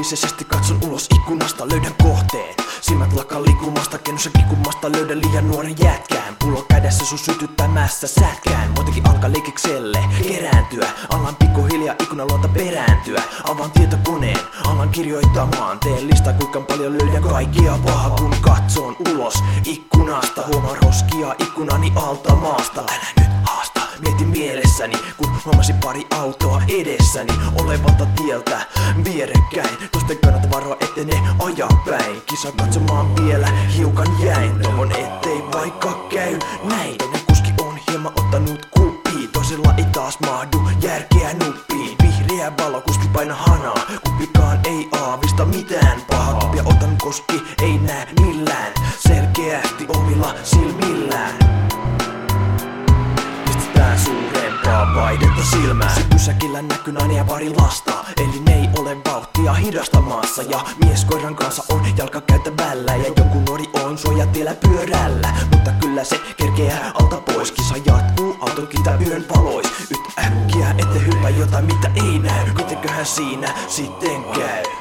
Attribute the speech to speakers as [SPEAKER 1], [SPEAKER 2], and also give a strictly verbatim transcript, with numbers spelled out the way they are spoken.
[SPEAKER 1] Rauhallisesti katson ulos ikkunasta, löydän kohteen. Silmät lakkaa liikumasta, kennossa kikumasta, löydän liian nuoren jätkään. Pullo kädessä sun sytyttämässä sätkään. Muutenkin alkaa leikikselle kerääntyä. Alan pikkuhiljaa ikkunaluota perääntyä. Avaan tietokoneen, alan kirjoittamaan. Teen listaa kuinka paljon löydän kaikkia pahaa. Kun katson ulos ikkunasta, huomaan roskia ikkunani alta maasta. Älä nyt haasta, mietin mielessäni, kun huomasin pari autoa edessäni olevalta tieltä vierekkäin. Toisten kannattaa varoa, ettei ne aja päin. Kisan katsomaan vielä hiukan jäin. Toivon ettei vaikka käy näin. Toinen kuski on hieman ottanut kuppiin, toisella ei taas mahdu järkeä nuppiin. Vihreä valo, kuski paina hanaa, kumpikaan ei aavista mitään pahaa. Kuppia otan koski, ei näe millään, selkeästi omilla silmillään. Pistetään suurempaa vaihdetta silmään. Se pysäkillä näkyy nainen ja pari lasta, eli ne ei ole vauhtia hidastamassa. Ja mies koiran kanssa on jalkakäytävällä, ja joku nuori on suojatiellä pyörällä. Mutta kyllä se kerkeää alta pois, kisa jatkuu, auto kiitä yön valois. Yt äkkiä ette hyppää jotain mitä ei näy, mitenköhän siinä sitten käy.